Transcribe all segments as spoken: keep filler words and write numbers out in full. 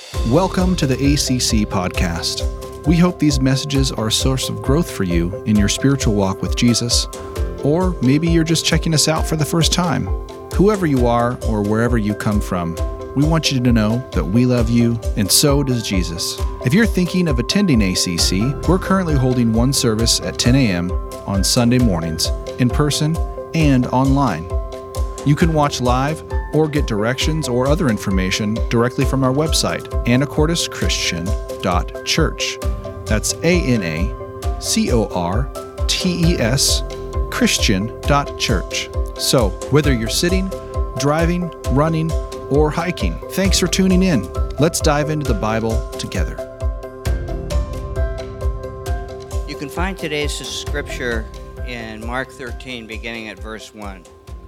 Welcome to the A C C podcast. We hope these messages are a source of growth for you in your spiritual walk with Jesus, or maybe you're just checking us out for the first time. Whoever you are or wherever you come from, we want you to know that we love you, and so does Jesus. If you're thinking of attending A C C, we're currently holding one service at ten a.m. on Sunday mornings, in person and online. You can watch live or get directions or other information directly from our website, anacortes christian dot church. That's A N A C O R T E S Christian dot church. So, whether you're sitting, driving, running, or hiking, thanks for tuning in. Let's dive into the Bible together. You can find today's scripture in Mark thirteen, beginning at verse one.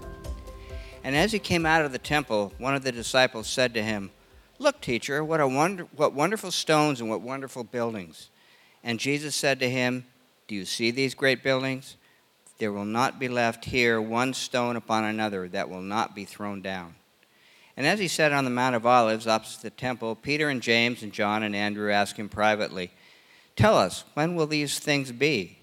And as he came out of the temple, one of the disciples said to him, "Look, teacher, what a wonder, what wonderful stones and what wonderful buildings." And Jesus said to him, "Do you see these great buildings? There will not be left here one stone upon another that will not be thrown down." And as he sat on the Mount of Olives opposite the temple, Peter and James and John and Andrew asked him privately, "Tell us, when will these things be?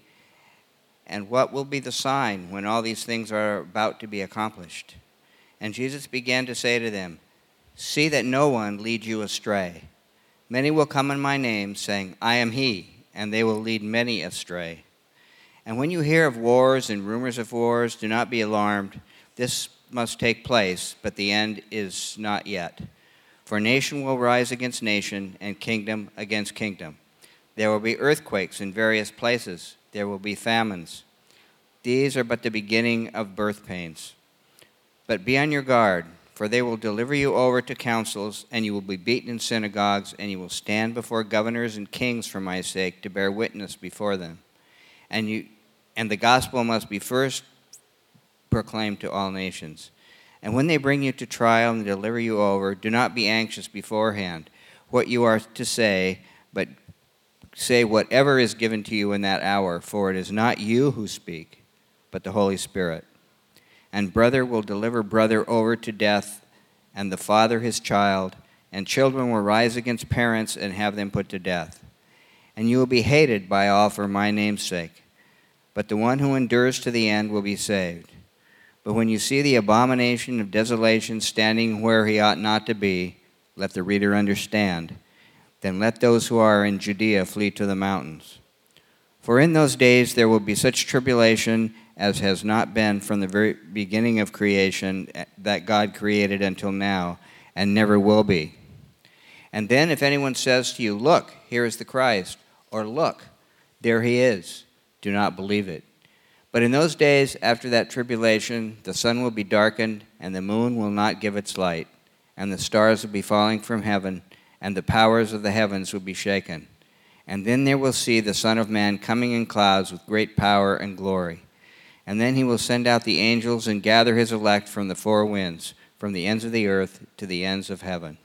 And what will be the sign when all these things are about to be accomplished?" And Jesus began to say to them, "See that no one leads you astray. Many will come in my name, saying, 'I am he,' and they will lead many astray. And when you hear of wars and rumors of wars, do not be alarmed. This must take place, but the end is not yet. For nation will rise against nation, and kingdom against kingdom. There will be earthquakes in various places. There will be famines. These are but the beginning of birth pains. But be on your guard, for they will deliver you over to councils, and you will be beaten in synagogues, and you will stand before governors and kings for my sake to bear witness before them. And you, and the gospel must be first proclaimed to all nations. And when they bring you to trial and deliver you over, do not be anxious beforehand what you are to say, but say whatever is given to you in that hour, for it is not you who speak, but the Holy Spirit. And brother will deliver brother over to death, and the father his child, and children will rise against parents and have them put to death. And you will be hated by all for my name's sake, but the one who endures to the end will be saved. But when you see the abomination of desolation standing where he ought not to be, let the reader understand. Then let those who are in Judea flee to the mountains. For in those days there will be such tribulation as has not been from the very beginning of creation that God created until now, and never will be. And then if anyone says to you, 'Look, here is the Christ,' or 'Look, there he is,' do not believe it. But in those days after that tribulation, the sun will be darkened, and the moon will not give its light, and the stars will be falling from heaven, and the powers of the heavens will be shaken. And then they will see the Son of Man coming in clouds with great power and glory. And then he will send out the angels and gather his elect from the four winds, from the ends of the earth to the ends of heaven.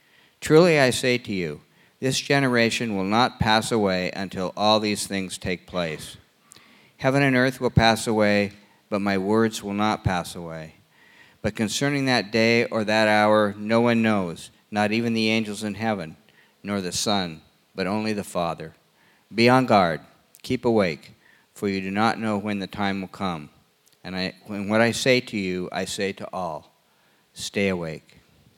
Truly I say to you, this generation will not pass away until all these things take place. Heaven and earth will pass away, but my words will not pass away. But concerning that day or that hour, no one knows, not even the angels in heaven, nor the Son, but only the Father. Be on guard, keep awake, for you do not know when the time will come. And I, when what I say to you, I say to all, stay awake."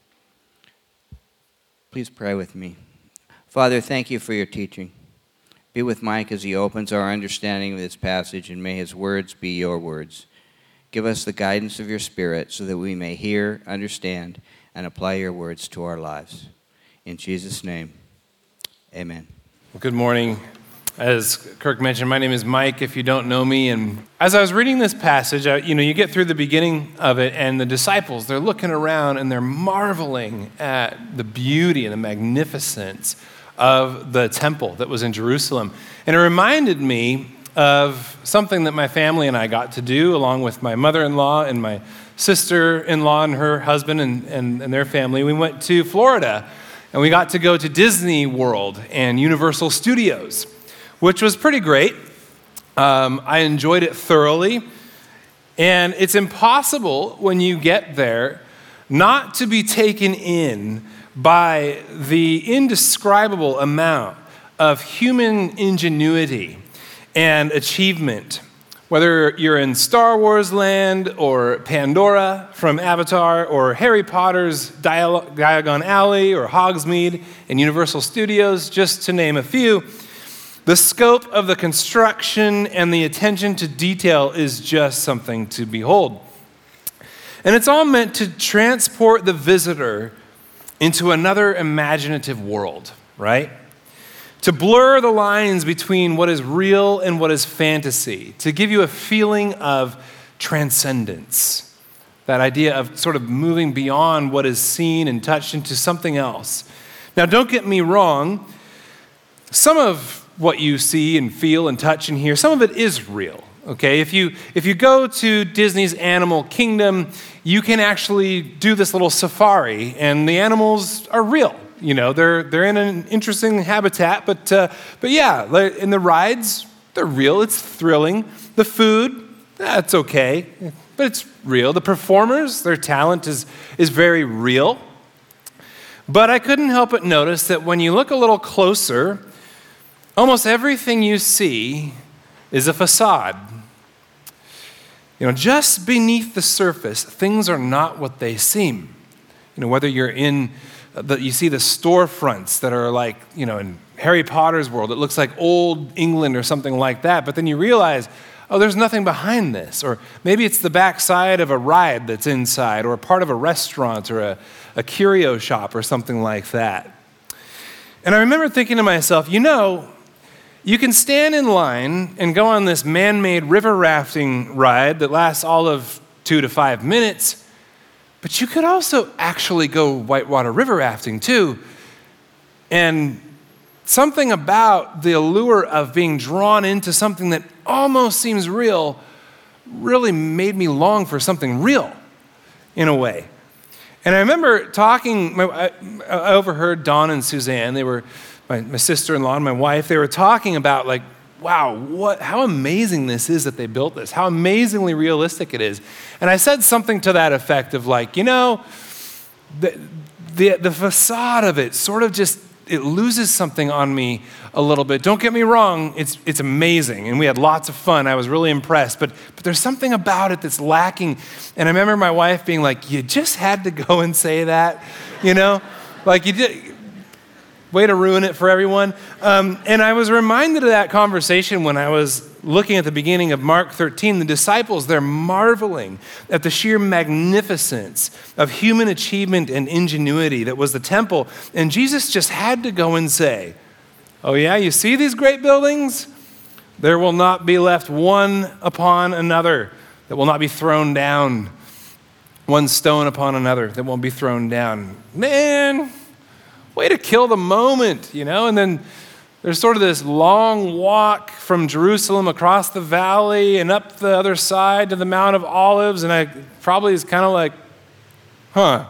Please pray with me. Father, thank you for your teaching. Be with Mike as he opens our understanding of this passage, and may his words be your words. Give us the guidance of your Spirit so that we may hear, understand, and apply your words to our lives. In Jesus' name, amen. Well, good morning. As Kirk mentioned, my name is Mike, if you don't know me. And as I was reading this passage, I, you know, you get through the beginning of it, and the disciples, they're looking around and they're marveling at the beauty and the magnificence of the temple that was in Jerusalem. And it reminded me of something that my family and I got to do, along with my mother-in-law and my sister-in-law and her husband and, and, and their family. We went to Florida, and we got to go to Disney World and Universal Studios, which was pretty great. Um, I enjoyed it thoroughly. And it's impossible when you get there not to be taken in by the indescribable amount of human ingenuity and achievement. Whether you're in Star Wars land or Pandora from Avatar or Harry Potter's Diagon Alley or Hogsmeade and Universal Studios, just to name a few, the scope of the construction and the attention to detail is just something to behold. And it's all meant to transport the visitor into another imaginative world, right? To blur the lines between what is real and what is fantasy, to give you a feeling of transcendence, that idea of sort of moving beyond what is seen and touched into something else. Now, don't get me wrong, some of what you see and feel and touch and hear, some of it is real, okay? If you, if you go to Disney's Animal Kingdom, you can actually do this little safari, and the animals are real. You know, they're they're in an interesting habitat, but uh, but yeah, in the rides, they're real. It's thrilling. The food, that's okay, but it's real. The performers, their talent is is very real. But I couldn't help but notice that when you look a little closer, almost everything you see is a facade. You know, just beneath the surface, things are not what they seem. You know, whether you're in The, you see the storefronts that are like, you know, in Harry Potter's world, it looks like old England or something like that. But then you realize, oh, there's nothing behind this. Or maybe it's the backside of a ride that's inside, or a part of a restaurant or a, a curio shop or something like that. And I remember thinking to myself, you know, you can stand in line and go on this man-made river rafting ride that lasts all of two to five minutes, but you could also actually go whitewater river rafting too. And something about the allure of being drawn into something that almost seems real really made me long for something real in a way. And I remember talking, I overheard Dawn and Suzanne, they were my, my sister-in-law and my wife, they were talking about like, wow, what, how amazing this is that they built this, how amazingly realistic it is. And I said something to that effect of like, you know, the, the, the facade of it sort of just, it loses something on me a little bit. Don't get me wrong, it's it's amazing, and we had lots of fun. I was really impressed, but but there's something about it that's lacking. And I remember my wife being like, you just had to go and say that, you know? Like you did. Way to ruin it for everyone. Um, and I was reminded of that conversation when I was looking at the beginning of Mark thirteen. The disciples, they're marveling at the sheer magnificence of human achievement and ingenuity that was the temple. And Jesus just had to go and say, oh yeah, you see these great buildings? There will not be left one upon another that will not be thrown down. One stone upon another that won't be thrown down. Man, way to kill the moment, you know? And then there's sort of this long walk from Jerusalem across the valley and up the other side to the Mount of Olives, and I probably is kind of like, huh.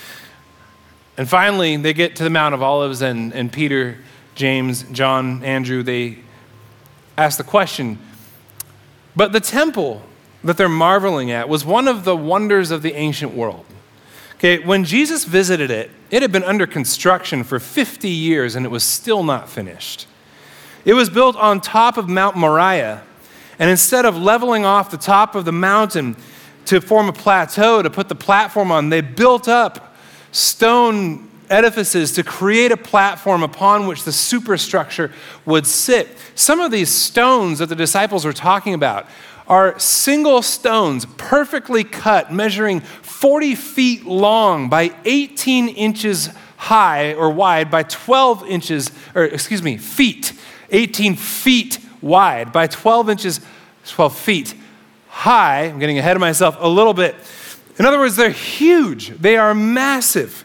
And finally, they get to the Mount of Olives, and, and Peter, James, John, Andrew, they ask the question, but the temple that they're marveling at was one of the wonders of the ancient world. Okay, when Jesus visited it, it had been under construction for fifty years and it was still not finished. It was built on top of Mount Moriah, and instead of leveling off the top of the mountain to form a plateau to put the platform on, they built up stone edifices to create a platform upon which the superstructure would sit. Some of these stones that the disciples were talking about are single stones, perfectly cut, measuring forty feet long by eighteen inches high or wide by twelve inches, or excuse me, feet, eighteen feet wide by twelve inches, twelve feet high. I'm getting ahead of myself a little bit. In other words, they're huge. They are massive.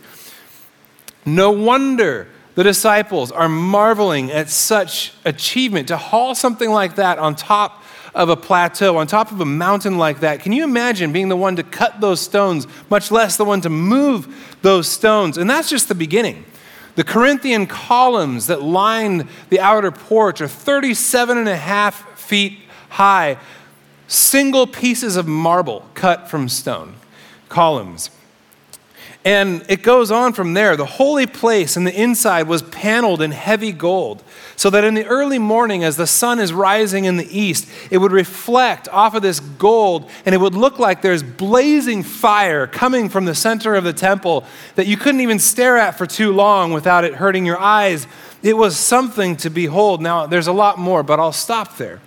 No wonder the disciples are marveling at such achievement. To haul something like that on top of a plateau, on top of a mountain like that. Can you imagine being the one to cut those stones, much less the one to move those stones? And that's just the beginning. The Corinthian columns that lined the outer porch are thirty-seven and a half feet high, single pieces of marble cut from stone, columns. And it goes on from there. The holy place in the inside was paneled in heavy gold, so that in the early morning, as the sun is rising in the east, it would reflect off of this gold, and it would look like there's blazing fire coming from the center of the temple that you couldn't even stare at for too long without it hurting your eyes. It was something to behold. Now, there's a lot more, but I'll stop there.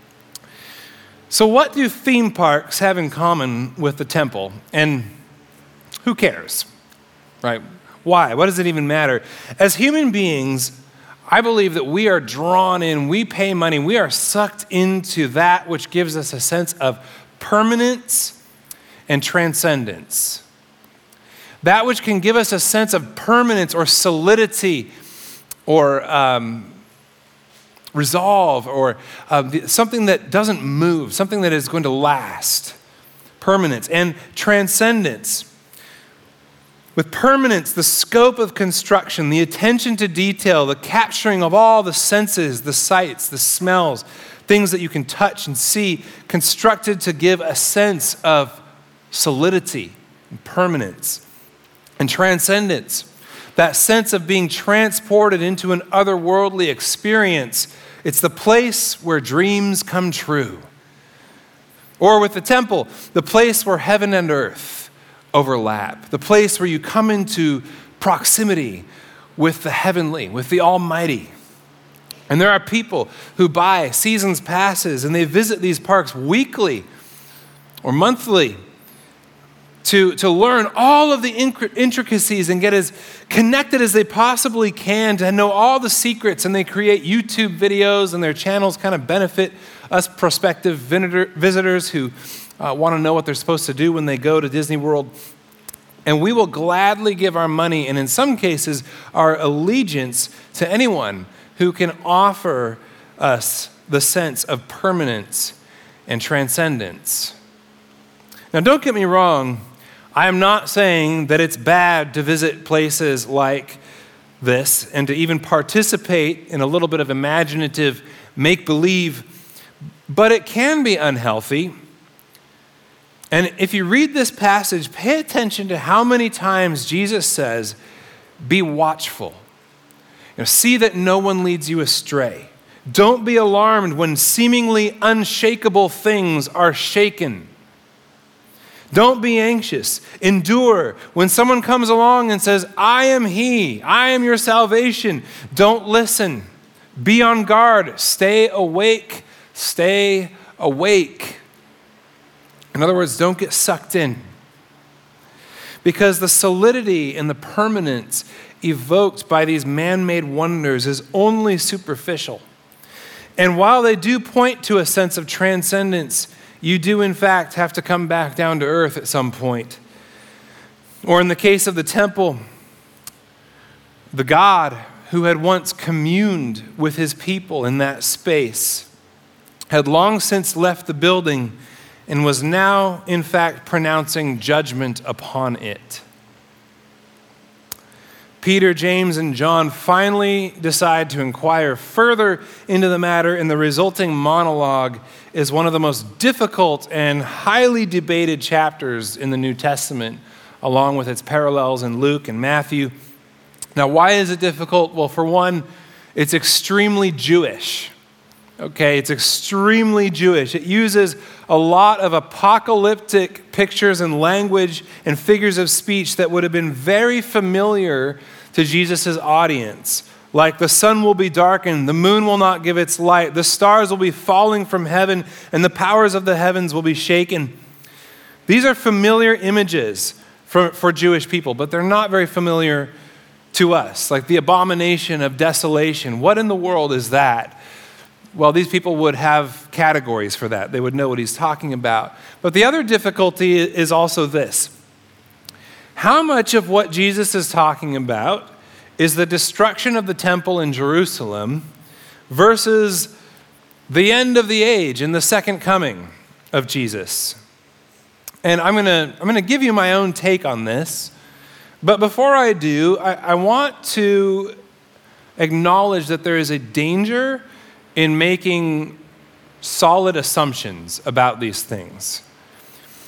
So what do theme parks have in common with the temple? And who cares, right? Why? What does it even matter? As human beings, I believe that we are drawn in, we pay money, we are sucked into that which gives us a sense of permanence and transcendence. That which can give us a sense of permanence or solidity or um, resolve or uh, something that doesn't move, something that is going to last. Permanence and transcendence. With permanence, the scope of construction, the attention to detail, the capturing of all the senses, the sights, the smells, things that you can touch and see, constructed to give a sense of solidity and permanence. And transcendence, that sense of being transported into an otherworldly experience. It's the place where dreams come true. Or with the temple, the place where heaven and earth overlap, the place where you come into proximity with the heavenly, with the Almighty. And there are people who buy seasons passes and they visit these parks weekly or monthly to, to learn all of the intricacies and get as connected as they possibly can to know all the secrets, and they create YouTube videos, and their channels kind of benefit us prospective visitors who Uh, want to know what they're supposed to do when they go to Disney World. And we will gladly give our money, and in some cases, our allegiance to anyone who can offer us the sense of permanence and transcendence. Now, don't get me wrong. I am not saying that it's bad to visit places like this and to even participate in a little bit of imaginative make-believe, but it can be unhealthy. And if you read this passage, pay attention to how many times Jesus says, be watchful. You know, see that no one leads you astray. Don't be alarmed when seemingly unshakable things are shaken. Don't be anxious. Endure. When someone comes along and says, I am he, I am your salvation, don't listen. Be on guard. Stay awake. Stay awake. In other words, don't get sucked in. Because the solidity and the permanence evoked by these man-made wonders is only superficial. And while they do point to a sense of transcendence, you do in fact have to come back down to earth at some point. Or in the case of the temple, the God who had once communed with his people in that space had long since left the building and was now, in fact, pronouncing judgment upon it. Peter, James, and John finally decide to inquire further into the matter, and the resulting monologue is one of the most difficult and highly debated chapters in the New Testament, along with its parallels in Luke and Matthew. Now, why is it difficult? Well, for one, it's extremely Jewish. Okay, it's extremely Jewish. It uses a lot of apocalyptic pictures and language and figures of speech that would have been very familiar to Jesus' audience. Like the sun will be darkened, the moon will not give its light, the stars will be falling from heaven, and the powers of the heavens will be shaken. These are familiar images for, for Jewish people, but they're not very familiar to us. Like the abomination of desolation. What in the world is that? Well, these people would have categories for that. They would know what he's talking about. But the other difficulty is also this. How much of what Jesus is talking about is the destruction of the temple in Jerusalem versus the end of the age and the second coming of Jesus? And I'm gonna, I'm gonna give you my own take on this. But before I do, I, I want to acknowledge that there is a danger in making solid assumptions about these things.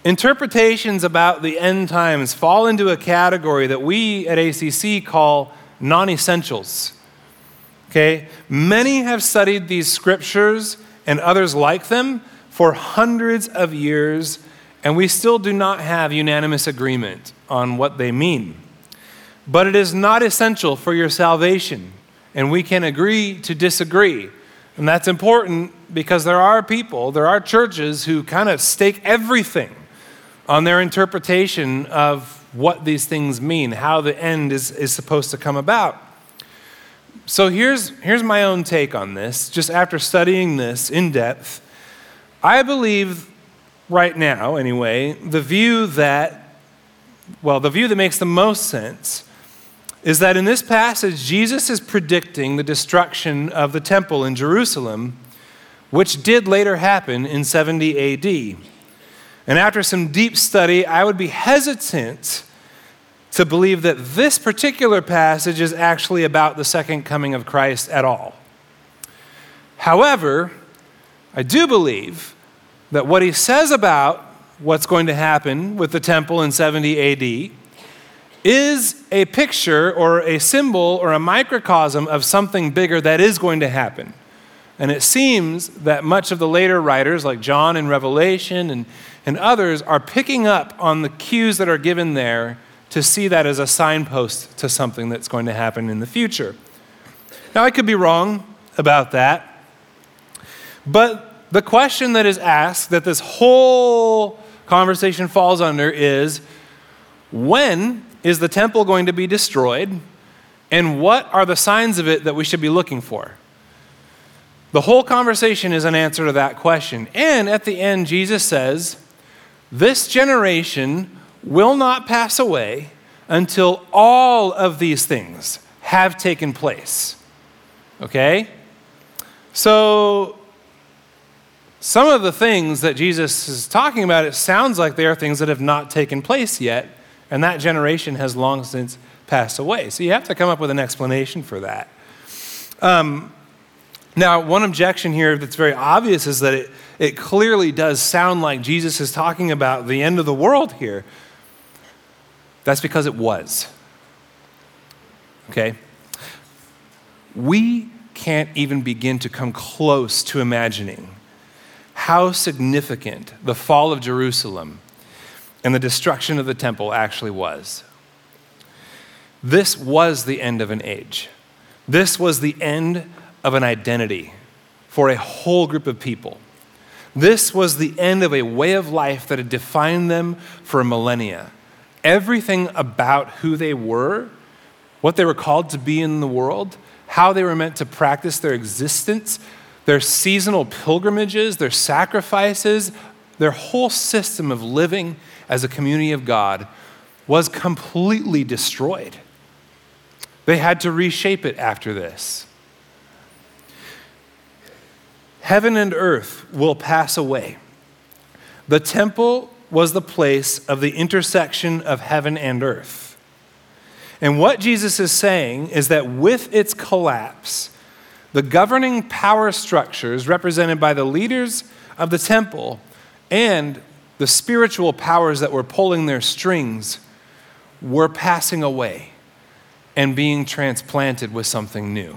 Interpretations about the end times fall into a category that we at A C C call non-essentials. Okay? Many have studied these scriptures and others like them for hundreds of years, and we still do not have unanimous agreement on what they mean. But it is not essential for your salvation, and we can agree to disagree. And that's important because there are people, there are churches who kind of stake everything on their interpretation of what these things mean, how the end is, is supposed to come about. So here's, here's my own take on this. Just after studying this in depth, I believe right now, anyway, the view that, well, the view that makes the most sense is that in this passage, Jesus is predicting the destruction of the temple in Jerusalem, which did later happen in seventy A D. And after some deep study, I would be hesitant to believe that this particular passage is actually about the second coming of Christ at all. However, I do believe that what he says about what's going to happen with the temple in seventy A D is a picture or a symbol or a microcosm of something bigger that is going to happen. And it seems that much of the later writers, like John in Revelation and, and others, are picking up on the cues that are given there to see that as a signpost to something that's going to happen in the future. Now, I could be wrong about that, but the question that is asked, that this whole conversation falls under, is when is the temple going to be destroyed, and what are the signs of it that we should be looking for? The whole conversation is an answer to that question. And at the end, Jesus says, this generation will not pass away until all of these things have taken place. Okay? So, some of the things that Jesus is talking about, it sounds like they are things that have not taken place yet, and that generation has long since passed away. So you have to come up with an explanation for that. Um, now, one objection here that's very obvious is that it, it clearly does sound like Jesus is talking about the end of the world here. That's because it was. Okay? We can't even begin to come close to imagining how significant the fall of Jerusalem and the destruction of the temple actually was. This was the end of an age. This was the end of an identity for a whole group of people. This was the end of a way of life that had defined them for millennia. Everything about who they were, what they were called to be in the world, how they were meant to practice their existence, their seasonal pilgrimages, their sacrifices, their whole system of living as a community of God was completely destroyed. They had to reshape it after this. Heaven and earth will pass away. The temple was the place of the intersection of heaven and earth. And what Jesus is saying is that with its collapse, the governing power structures represented by the leaders of the temple and the spiritual powers that were pulling their strings were passing away and being transplanted with something new.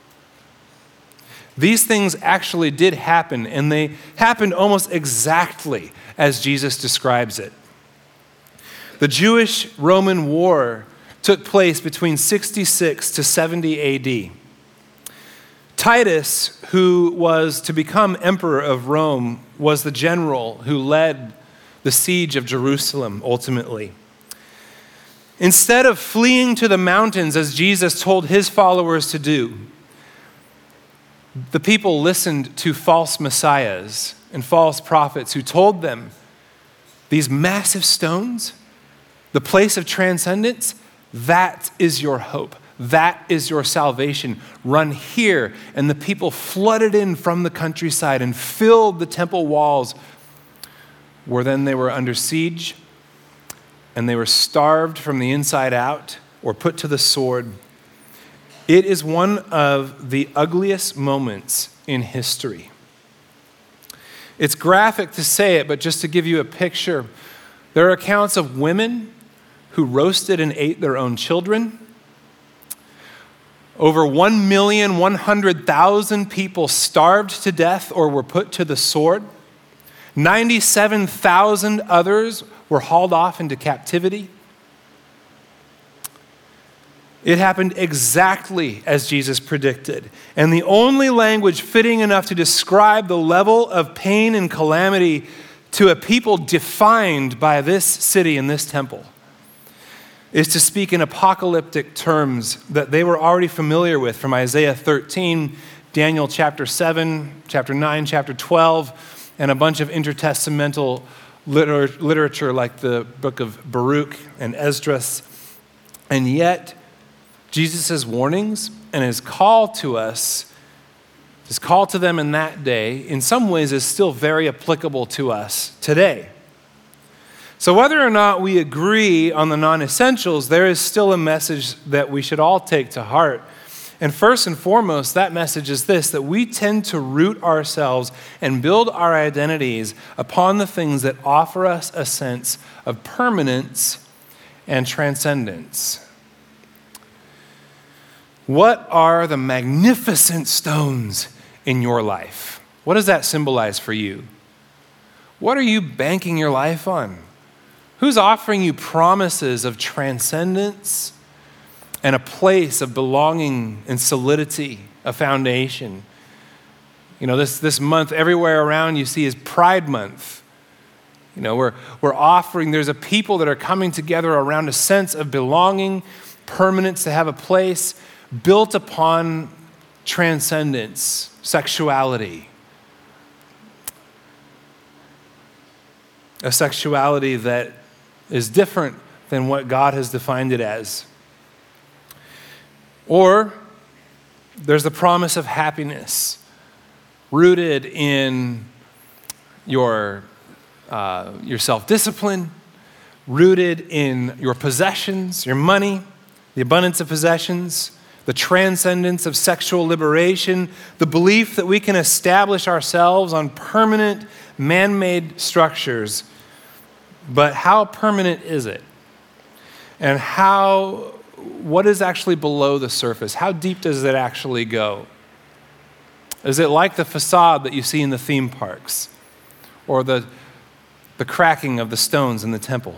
These things actually did happen, and they happened almost exactly as Jesus describes it. The Jewish-Roman War took place between sixty-six to seventy A D. Titus, who was to become emperor of Rome, was the general who led the siege of Jerusalem ultimately. Instead of fleeing to the mountains as Jesus told his followers to do, the people listened to false messiahs and false prophets who told them, these massive stones, the place of transcendence, that is your hope. That is your salvation. Run here. And the people flooded in from the countryside and filled the temple walls, where then they were under siege and they were starved from the inside out or put to the sword. It is one of the ugliest moments in history. It's graphic to say it, but just to give you a picture, There are accounts of women who roasted and ate their own children. Over one million one hundred thousand people starved to death or were put to the sword. ninety-seven thousand others were hauled off into captivity. It happened exactly as Jesus predicted. And the only language fitting enough to describe the level of pain and calamity to a people defined by this city and this temple is to speak in apocalyptic terms that they were already familiar with from Isaiah thirteen, Daniel chapter seven, chapter nine, chapter twelve, and a bunch of intertestamental liter- literature like the book of Baruch and Esdras. And yet, Jesus' warnings and his call to us, his call to them in that day, in some ways is still very applicable to us today. So whether or not we agree on the non-essentials, there is still a message that we should all take to heart. And first and foremost, that message is this, that we tend to root ourselves and build our identities upon the things that offer us a sense of permanence and transcendence. What are the magnificent stones in your life? What does that symbolize for you? What are you banking your life on? Who's offering you promises of transcendence and a place of belonging and solidity, a foundation? You know, this, this month, everywhere around you see is Pride Month. You know, we're, we're offering, there's a people that are coming together around a sense of belonging, permanence, to have a place built upon transcendence, sexuality. A sexuality that is different than what God has defined it as. Or there's the promise of happiness rooted in your, uh, your self-discipline, rooted in your possessions, your money, the abundance of possessions, the transcendence of sexual liberation, the belief that we can establish ourselves on permanent man-made structures. But how permanent is it? And how, what is actually below the surface? How deep does it actually go? Is it like the facade that you see in the theme parks? Or the, the cracking of the stones in the temple?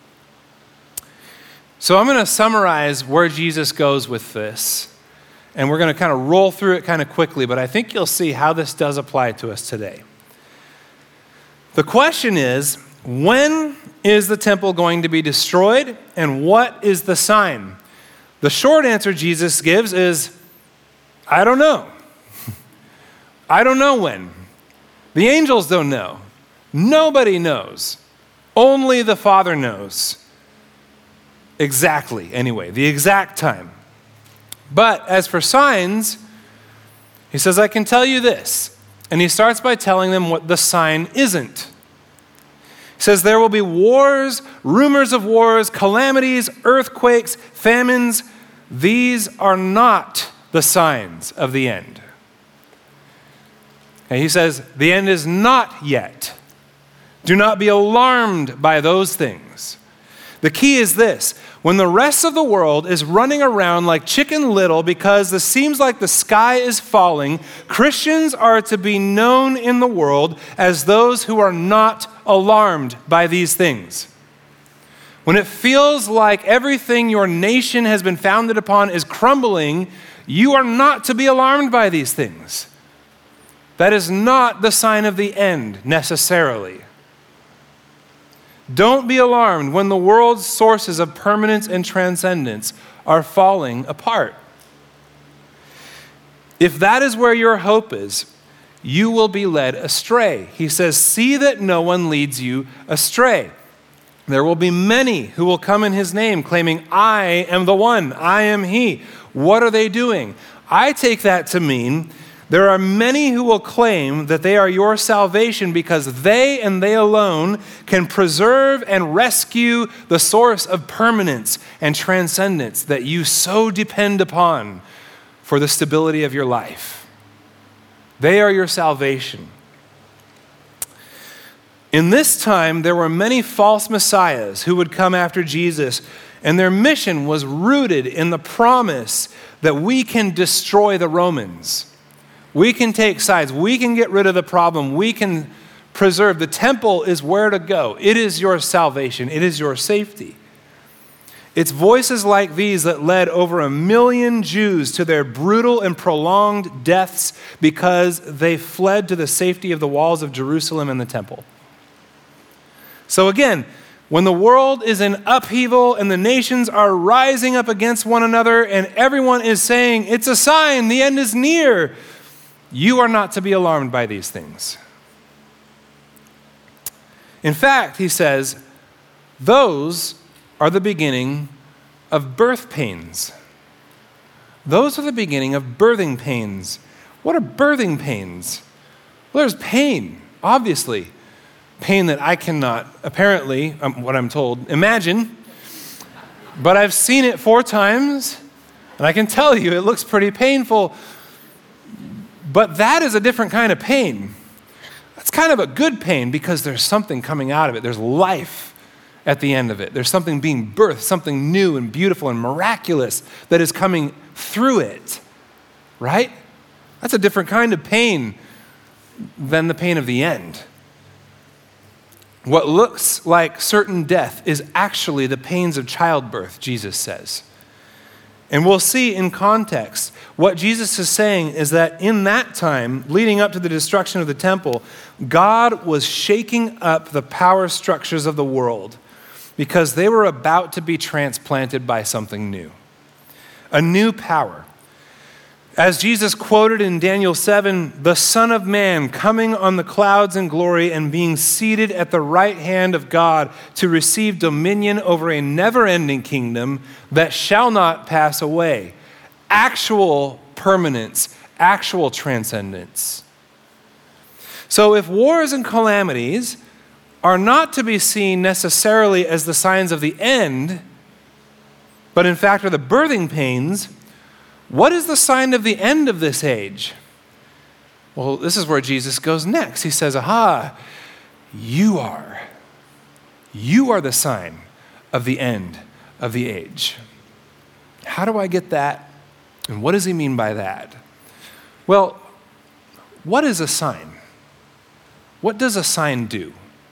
So I'm going to summarize where Jesus goes with this, and we're going to kind of roll through it kind of quickly, but I think you'll see how this does apply to us today. The question is, when is the temple going to be destroyed, and what is the sign? The short answer Jesus gives is, I don't know. I don't know when. The angels don't know. Nobody knows. Only the Father knows. Exactly, anyway, the exact time. But as for signs, he says, I can tell you this. And he starts by telling them what the sign isn't. He says, there will be wars, rumors of wars, calamities, earthquakes, famines. These are not the signs of the end. And he says, the end is not yet. Do not be alarmed by those things. The key is this. When the rest of the world is running around like Chicken Little because it seems like the sky is falling, Christians are to be known in the world as those who are not alarmed by these things. When it feels like everything your nation has been founded upon is crumbling, you are not to be alarmed by these things. That is not the sign of the end necessarily. Don't be alarmed when the world's sources of permanence and transcendence are falling apart. If that is where your hope is, you will be led astray. He says, see that no one leads you astray. There will be many who will come in his name claiming, I am the one, I am he. What are they doing? I take that to mean there are many who will claim that they are your salvation because they and they alone can preserve and rescue the source of permanence and transcendence that you so depend upon for the stability of your life. They are your salvation. In this time, there were many false messiahs who would come after Jesus, and their mission was rooted in the promise that we can destroy the Romans. We can take sides. We can get rid of the problem. We can preserve. The temple is where to go. It is your salvation. It is your safety. It's voices like these that led over a million Jews to their brutal and prolonged deaths because they fled to the safety of the walls of Jerusalem and the temple. So again, when the world is in upheaval and the nations are rising up against one another and everyone is saying, it's a sign, the end is near, you are not to be alarmed by these things. In fact, he says, those are the beginning of birth pains. Those are the beginning of birthing pains. What are birthing pains? Well, there's pain, obviously. Pain that I cannot, apparently, um, what I'm told, imagine. But I've seen it four times, and I can tell you it looks pretty painful. But that is a different kind of pain. That's kind of a good pain because there's something coming out of it. There's life at the end of it. There's something being birthed, something new and beautiful and miraculous that is coming through it, right? That's a different kind of pain than the pain of the end. What looks like certain death is actually the pains of childbirth, Jesus says. And we'll see in context, what Jesus is saying is that in that time, leading up to the destruction of the temple, God was shaking up the power structures of the world because they were about to be transplanted by something new, a new power. As Jesus quoted in Daniel seven, the Son of Man coming on the clouds in glory and being seated at the right hand of God to receive dominion over a never-ending kingdom that shall not pass away. Actual permanence, actual transcendence. So if wars and calamities are not to be seen necessarily as the signs of the end, but in fact are the birthing pains, what is the sign of the end of this age? Well, this is where Jesus goes next. He says, aha, you are. You are the sign of the end of the age. How do I get that? And what does he mean by that? Well, what is a sign? What does a sign do?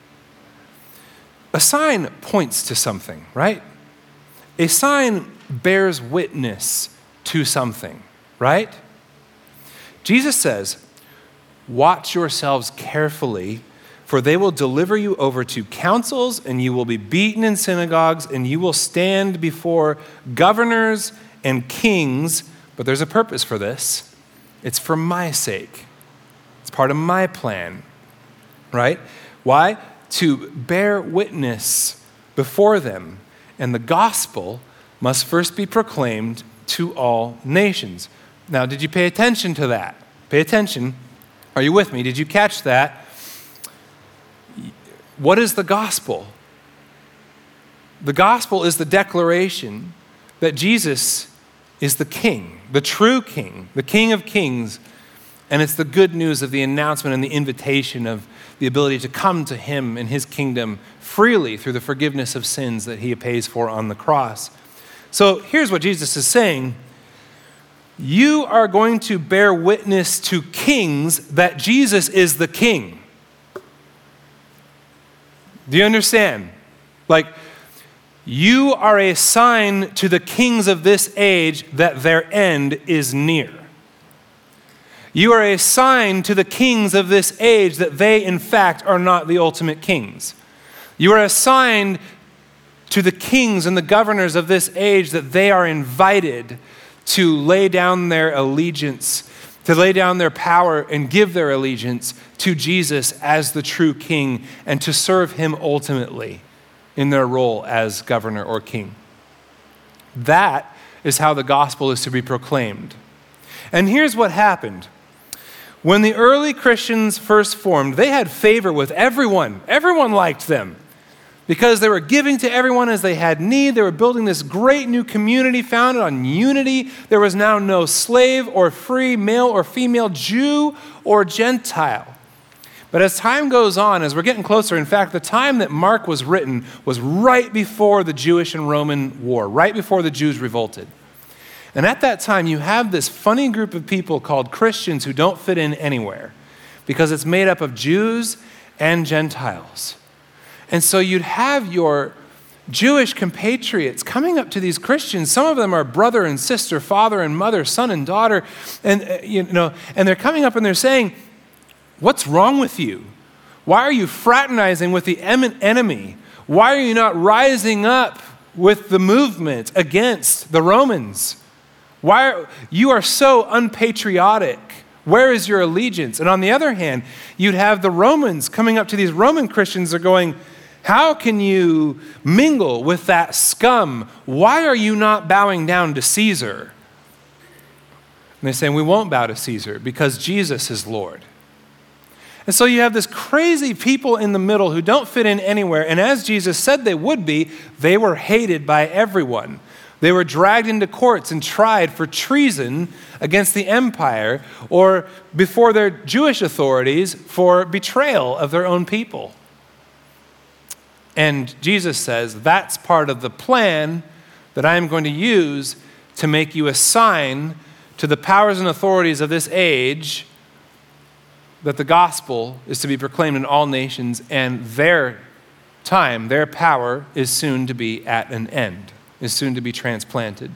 A sign points to something, right? A sign bears witness to something, right? Jesus says, watch yourselves carefully, for they will deliver you over to councils, and you will be beaten in synagogues, and you will stand before governors and kings. But there's a purpose for this. It's for my sake. It's part of my plan, right? Why? To bear witness before them. And the gospel must first be proclaimed to all nations. Now, did you pay attention to that? Pay attention. Are you with me? Did you catch that? What is the gospel? The gospel is the declaration that Jesus is the King, the true King, the King of kings, and it's the good news of the announcement and the invitation of the ability to come to him and his kingdom freely through the forgiveness of sins that he pays for on the cross. So here's what Jesus is saying. You are going to bear witness to kings that Jesus is the King. Do you understand? Like, you are a sign to the kings of this age that their end is near. You are a sign to the kings of this age that they, in fact, are not the ultimate kings. You are a sign to the kings and the governors of this age that they are invited to lay down their allegiance, to lay down their power and give their allegiance to Jesus as the true King and to serve him ultimately in their role as governor or king. That is how the gospel is to be proclaimed. And here's what happened. When the early Christians first formed, they had favor with everyone. Everyone liked them because they were giving to everyone as they had need. They were building this great new community founded on unity. There was now no slave or free, male or female, Jew or Gentile. But as time goes on, as we're getting closer, in fact, the time that Mark was written was right before the Jewish and Roman war, right before the Jews revolted. And at that time, you have this funny group of people called Christians who don't fit in anywhere because it's made up of Jews and Gentiles. And so you'd have your Jewish compatriots coming up to these Christians. Some of them are brother and sister, father and mother, son and daughter, and uh, you know, and they're coming up and they're saying, "What's wrong with you? Why are you fraternizing with the enemy? Why are you not rising up with the movement against the Romans? Why are you are so unpatriotic? Where is your allegiance?" And on the other hand, you'd have the Romans coming up to these Roman Christians. They're going, "How can you mingle with that scum? Why are you not bowing down to Caesar?" And they're saying, "We won't bow to Caesar because Jesus is Lord." And so you have this crazy people in the middle who don't fit in anywhere. And as Jesus said they would be, they were hated by everyone. They were dragged into courts and tried for treason against the empire or before their Jewish authorities for betrayal of their own people. And Jesus says, that's part of the plan that I am going to use to make you a sign to the powers and authorities of this age that the gospel is to be proclaimed in all nations, and their time, their power is soon to be at an end, is soon to be transplanted.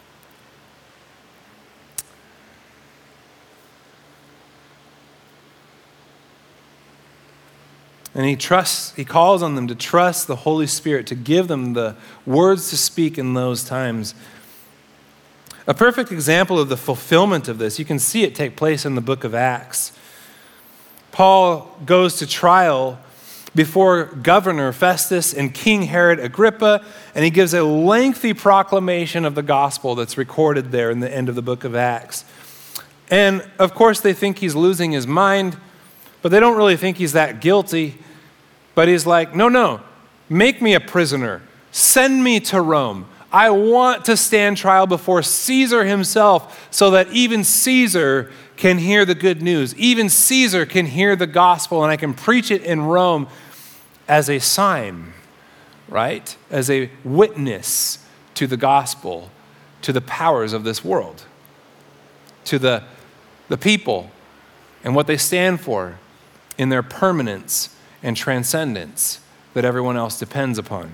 And he trusts, he calls on them to trust the Holy Spirit, to give them the words to speak in those times. A perfect example of the fulfillment of this, you can see it take place in the book of Acts. Paul goes to trial before Governor Festus and King Herod Agrippa, and he gives a lengthy proclamation of the gospel that's recorded there in the end of the book of Acts. And of course, they think he's losing his mind, but they don't really think he's that guilty. But he's like, no, no, make me a prisoner. Send me to Rome. I want to stand trial before Caesar himself so that even Caesar can hear the good news. Even Caesar can hear the gospel, and I can preach it in Rome as a sign, right? As a witness to the gospel, to the powers of this world, to the, the people and what they stand for in their permanence and transcendence that everyone else depends upon.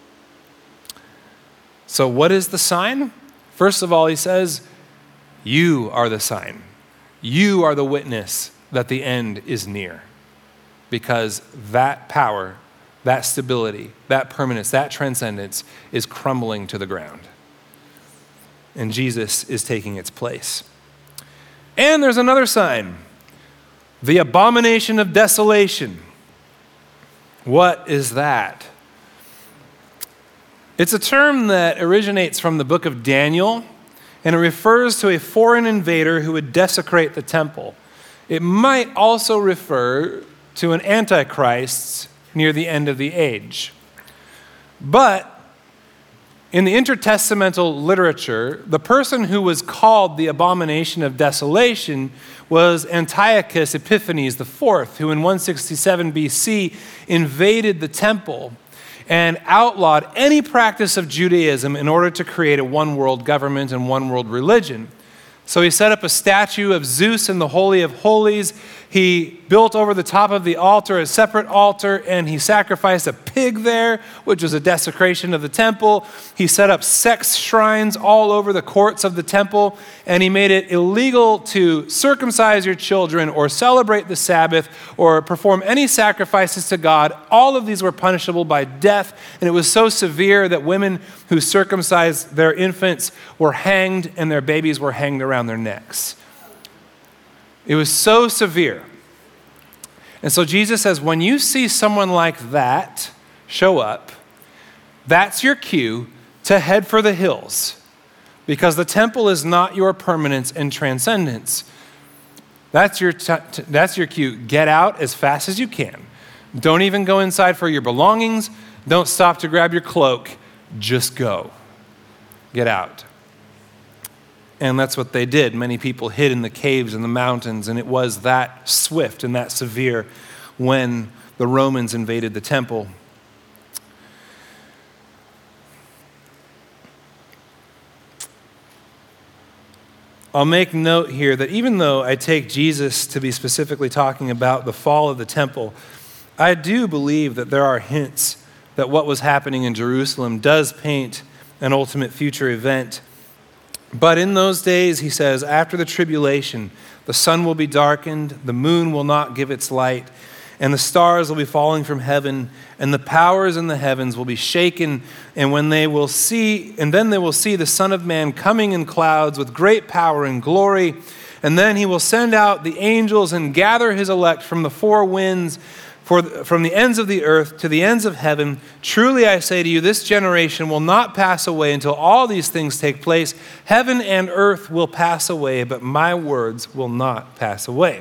So what is the sign? First of all, he says, you are the sign. You are the witness that the end is near. Because that power, that stability, that permanence, that transcendence is crumbling to the ground. And Jesus is taking its place. And there's another sign. The abomination of desolation. What is that? It's a term that originates from the book of Daniel, and it refers to a foreign invader who would desecrate the temple. It might also refer to an antichrist near the end of the age. But in the intertestamental literature, the person who was called the abomination of desolation was Antiochus Epiphanes the fourth, who in one sixty-seven B C invaded the temple and outlawed any practice of Judaism in order to create a one-world government and one-world religion. So he set up a statue of Zeus in the Holy of Holies. He built over the top of the altar a separate altar, and he sacrificed a pig there, which was a desecration of the temple. He set up sex shrines all over the courts of the temple, and he made it illegal to circumcise your children or celebrate the Sabbath or perform any sacrifices to God. All of these were punishable by death, and it was so severe that women who circumcised their infants were hanged and their babies were hanged around their necks. It was so severe. And so Jesus says, when you see someone like that show up, that's your cue to head for the hills, because the temple is not your permanence and transcendence. That's your, t- t- that's your cue. Get out as fast as you can. Don't even go inside for your belongings. Don't stop to grab your cloak. Just go. Get out. And that's what they did. Many people hid in the caves and the mountains, and it was that swift and that severe when the Romans invaded the temple. I'll make note here that even though I take Jesus to be specifically talking about the fall of the temple, I do believe that there are hints that what was happening in Jerusalem does paint an ultimate future event. But in those days, he says, after the tribulation, the sun will be darkened, the moon will not give its light, and the stars will be falling from heaven, and the powers in the heavens will be shaken, and when they will see, and then they will see the Son of Man coming in clouds with great power and glory, and then he will send out the angels and gather his elect from the four winds, for from the ends of the earth to the ends of heaven. Truly I say to you, this generation will not pass away until all these things take place. Heaven and earth will pass away, but my words will not pass away.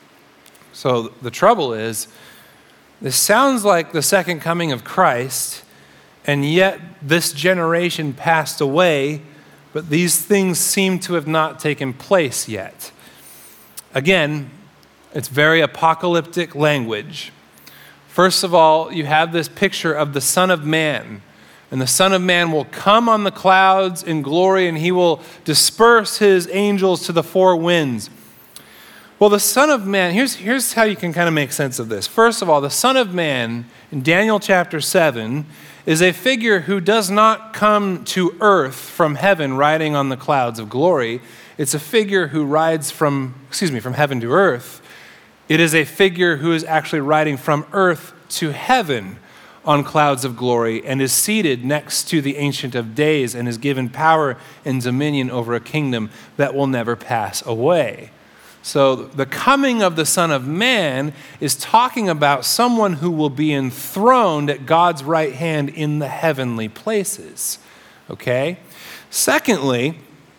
So the trouble is, this sounds like the second coming of Christ, and yet this generation passed away, but these things seem to have not taken place yet. Again, it's very apocalyptic language. First of all, you have this picture of the Son of Man, and the Son of Man will come on the clouds in glory, and he will disperse his angels to the four winds. Well, the Son of Man, here's, here's how you can kind of make sense of this. First of all, the Son of Man in Daniel chapter seven is a figure who does not come to earth from heaven riding on the clouds of glory. It's a figure who rides from, excuse me, from heaven to earth. It is a figure who is actually riding from earth to heaven on clouds of glory and is seated next to the Ancient of Days and is given power and dominion over a kingdom that will never pass away. So the coming of the Son of Man is talking about someone who will be enthroned at God's right hand in the heavenly places. Okay? Secondly,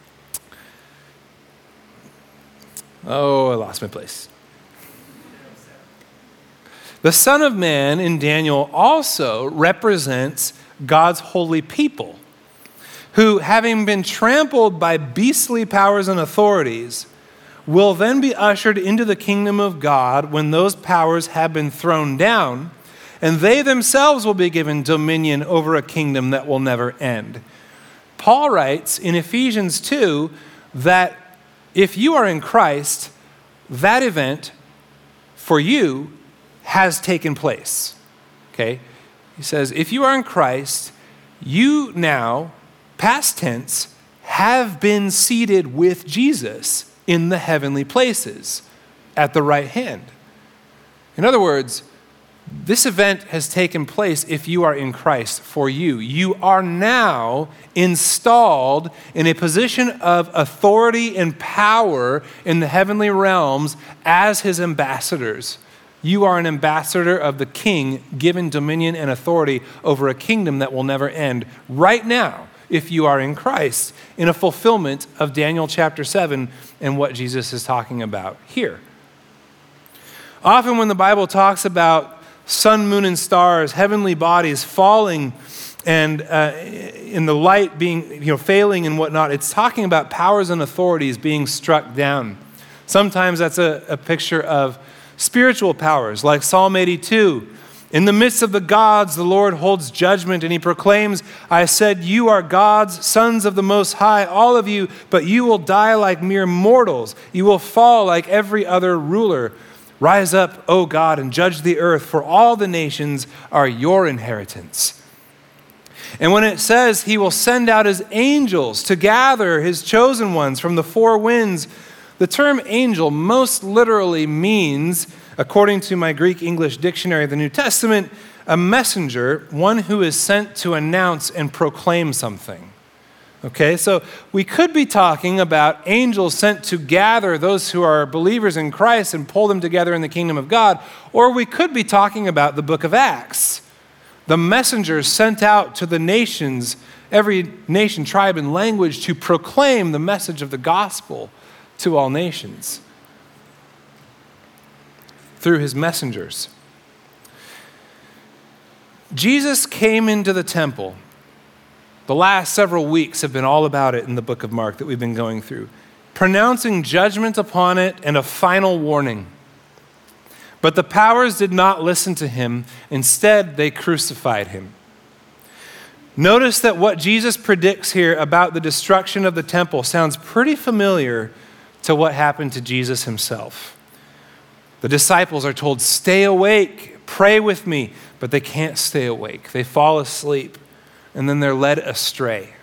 oh, I lost my place. The Son of Man in Daniel also represents God's holy people, who, having been trampled by beastly powers and authorities, will then be ushered into the kingdom of God when those powers have been thrown down, and they themselves will be given dominion over a kingdom that will never end. Paul writes in Ephesians two that if you are in Christ, that event for you has taken place. Okay? He says, if you are in Christ, you now, past tense, have been seated with Jesus in the heavenly places at the right hand. In other words, this event has taken place if you are in Christ for you. You are now installed in a position of authority and power in the heavenly realms as his ambassadors. You are an ambassador of the King, given dominion and authority over a kingdom that will never end right now, if you are in Christ, in a fulfillment of Daniel chapter seven and what Jesus is talking about here. Often when the Bible talks about sun, moon, and stars, heavenly bodies falling and uh, in the light being, you know, failing and whatnot, it's talking about powers and authorities being struck down. Sometimes that's a, a picture of spiritual powers, like Psalm eighty-two. In the midst of the gods, the Lord holds judgment, and he proclaims, I said, you are gods, sons of the Most High, all of you, but you will die like mere mortals. You will fall like every other ruler. Rise up, O God, and judge the earth, for all the nations are your inheritance. And when it says he will send out his angels to gather his chosen ones from the four winds, the term angel most literally means, according to my Greek-English dictionary of the New Testament, a messenger, one who is sent to announce and proclaim something. Okay, so we could be talking about angels sent to gather those who are believers in Christ and pull them together in the kingdom of God, or we could be talking about the book of Acts, the messengers sent out to the nations, every nation, tribe, and language to proclaim the message of the gospel to all nations through his messengers. Jesus came into the temple. The last several weeks have been all about it in the book of Mark that we've been going through, pronouncing judgment upon it and a final warning. But the powers did not listen to him. Instead, they crucified him. Notice that what Jesus predicts here about the destruction of the temple sounds pretty familiar to what happened to Jesus himself. The disciples are told, stay awake, pray with me, but they can't stay awake. They fall asleep, and then they're led astray.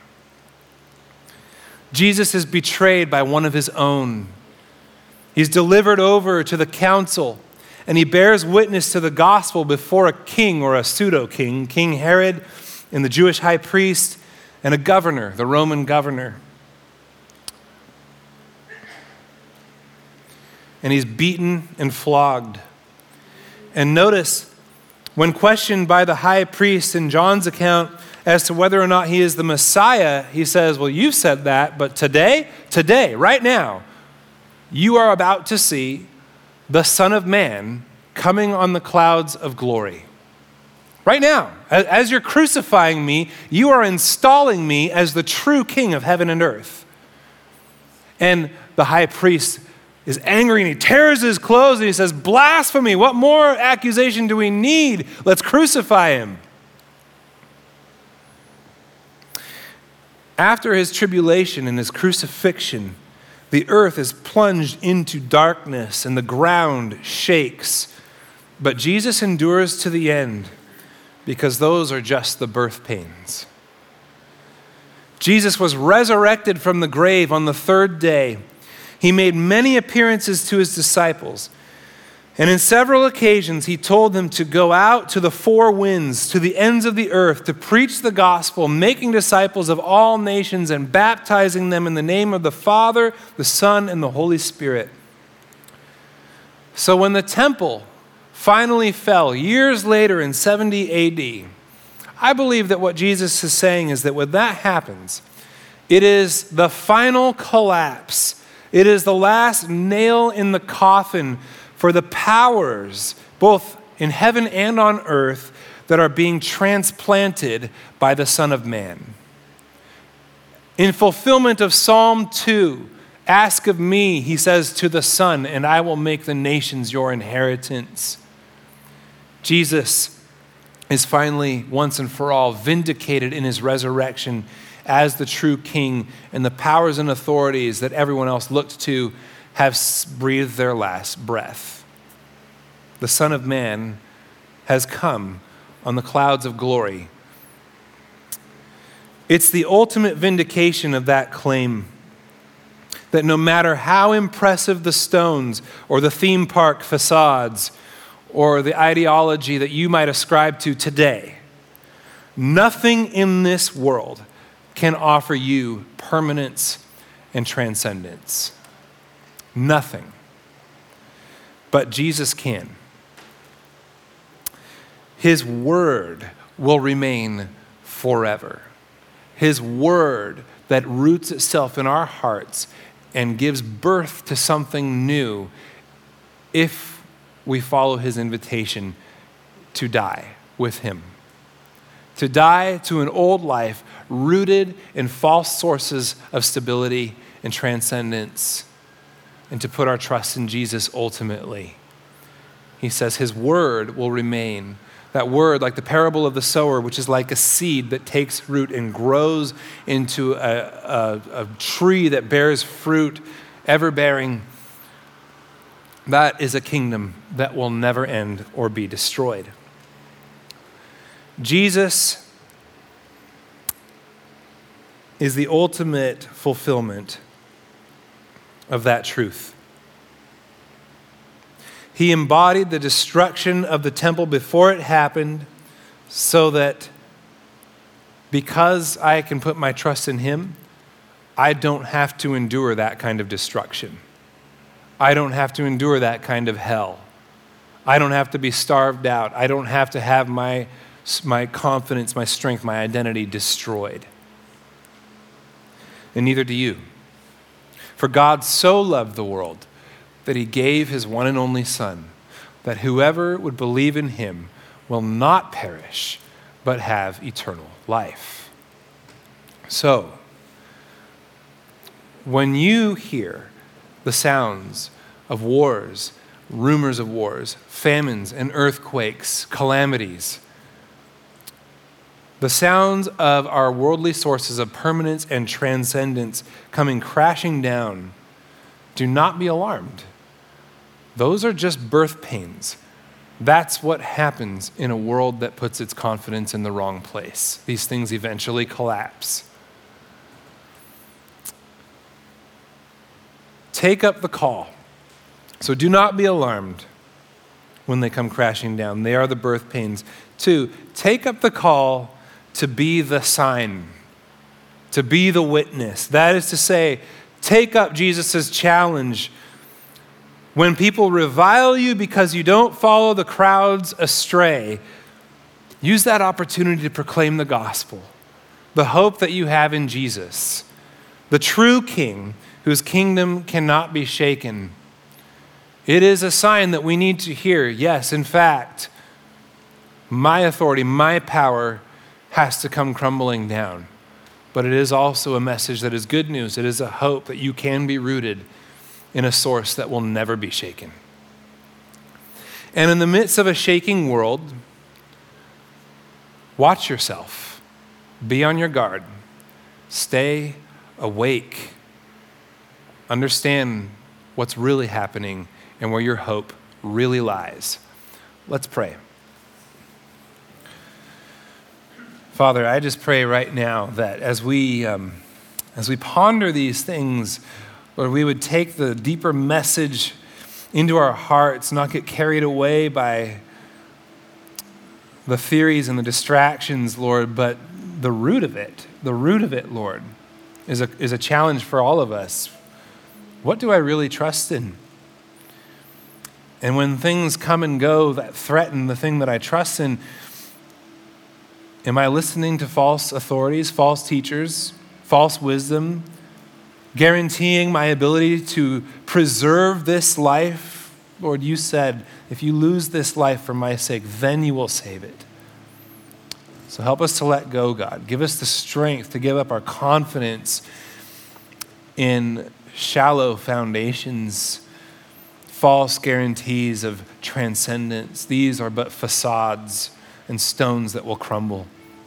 Jesus is betrayed by one of his own. He's delivered over to the council, and he bears witness to the gospel before a king or a pseudo-king, King Herod, and the Jewish high priest, and a governor, the Roman governor. And he's beaten and flogged. And notice, when questioned by the high priest in John's account as to whether or not he is the Messiah, he says, well, you said that, but today, today, right now, you are about to see the Son of Man coming on the clouds of glory. Right now, as you're crucifying me, you are installing me as the true King of heaven and earth. And the high priest is angry and he tears his clothes and he says, blasphemy, what more accusation do we need? Let's crucify him. After his tribulation and his crucifixion, the earth is plunged into darkness and the ground shakes. But Jesus endures to the end, because those are just the birth pains. Jesus was resurrected from the grave on the third day. He made many appearances to his disciples. And in several occasions, he told them to go out to the four winds, to the ends of the earth, to preach the gospel, making disciples of all nations and baptizing them in the name of the Father, the Son, and the Holy Spirit. So when the temple finally fell years later in seventy A D, I believe that what Jesus is saying is that when that happens, it is the final collapse. It is the last nail in the coffin for the powers, both in heaven and on earth, that are being transplanted by the Son of Man. In fulfillment of Psalm two, ask of me, he says to the Son, and I will make the nations your inheritance. Jesus is finally, once and for all, vindicated in his resurrection as the true King, and the powers and authorities that everyone else looked to have breathed their last breath. The Son of Man has come on the clouds of glory. It's the ultimate vindication of that claim that no matter how impressive the stones or the theme park facades or the ideology that you might ascribe to today, nothing in this world can offer you permanence and transcendence. Nothing. But Jesus can. His word will remain forever. His word that roots itself in our hearts and gives birth to something new if we follow his invitation to die with him. To die to an old life rooted in false sources of stability and transcendence, and to put our trust in Jesus ultimately. He says his word will remain. That word, like the parable of the sower, which is like a seed that takes root and grows into a, a, a tree that bears fruit, ever-bearing. That is a kingdom that will never end or be destroyed. Jesus is the ultimate fulfillment of that truth. He embodied the destruction of the temple before it happened, so that because I can put my trust in him, I don't have to endure that kind of destruction. I don't have to endure that kind of hell. I don't have to be starved out. I don't have to have my, my confidence, my strength, my identity destroyed. And neither do you. For God so loved the world that he gave his one and only Son, that whoever would believe in him will not perish, but have eternal life. So, when you hear the sounds of wars, rumors of wars, famines and earthquakes, calamities. The sounds of our worldly sources of permanence and transcendence coming crashing down, do not be alarmed. Those are just birth pains. That's what happens in a world that puts its confidence in the wrong place. These things eventually collapse. Take up the call. So do not be alarmed when they come crashing down. They are the birth pains. Two, take up the call to be the sign, to be the witness. That is to say, take up Jesus' challenge. When people revile you because you don't follow the crowds astray, use that opportunity to proclaim the gospel, the hope that you have in Jesus, the true King whose kingdom cannot be shaken. It is a sign that we need to hear. Yes, in fact, my authority, my power has to come crumbling down. But it is also a message that is good news. It is a hope that you can be rooted in a source that will never be shaken. And in the midst of a shaking world, watch yourself. Be on your guard. Stay awake. Understand what's really happening and where your hope really lies. Let's pray. Father, I just pray right now that as we um, as we ponder these things, Lord, we would take the deeper message into our hearts, not get carried away by the theories and the distractions, Lord, but the root of it, the root of it, Lord, is a, is a challenge for all of us. What do I really trust in? And when things come and go that threaten the thing that I trust in, am I listening to false authorities, false teachers, false wisdom, guaranteeing my ability to preserve this life? Lord, you said, if you lose this life for my sake, then you will save it. So help us to let go, God. Give us the strength to give up our confidence in shallow foundations, false guarantees of transcendence. These are but facades and stones that will crumble.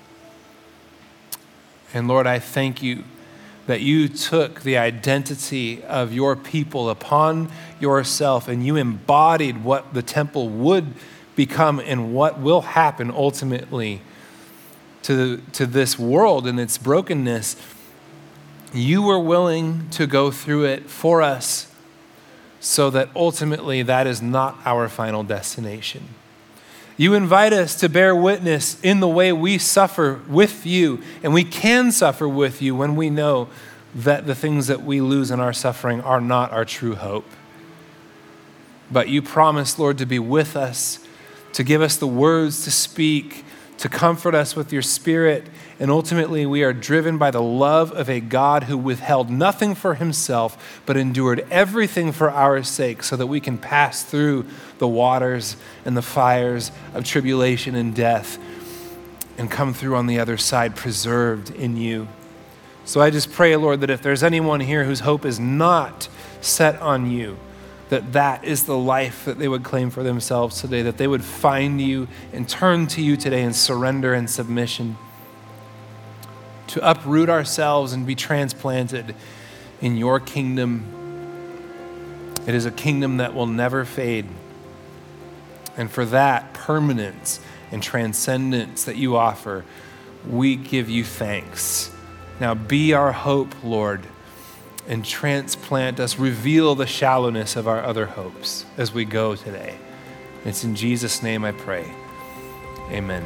And Lord, I thank you that you took the identity of your people upon yourself and you embodied what the temple would become and what will happen ultimately to, to this world and its brokenness. You were willing to go through it for us so that ultimately that is not our final destination. You invite us to bear witness in the way we suffer with you, and we can suffer with you when we know that the things that we lose in our suffering are not our true hope. But you promise, Lord, to be with us, to give us the words to speak, to comfort us with your Spirit, and ultimately we are driven by the love of a God who withheld nothing for himself, but endured everything for our sake so that we can pass through the waters and the fires of tribulation and death and come through on the other side preserved in you. So I just pray, Lord, that if there's anyone here whose hope is not set on you, that that is the life that they would claim for themselves today, that they would find you and turn to you today in surrender and submission, to uproot ourselves and be transplanted in your kingdom. It is a kingdom that will never fade. And for that permanence and transcendence that you offer, we give you thanks. Now be our hope, Lord, and transplant us, reveal the shallowness of our other hopes as we go today. It's in Jesus' name I pray. Amen.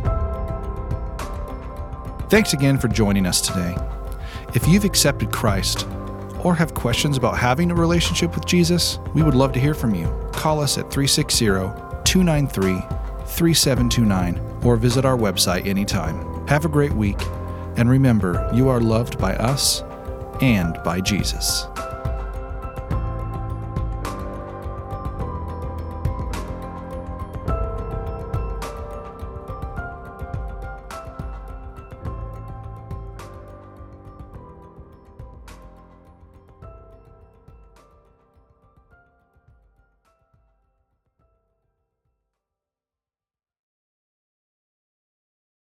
Thanks again for joining us today. If you've accepted Christ or have questions about having a relationship with Jesus, we would love to hear from you. Call us at three six zero, two nine three, three seven two nine or visit our website anytime. Have a great week, and remember, you are loved by us and by Jesus.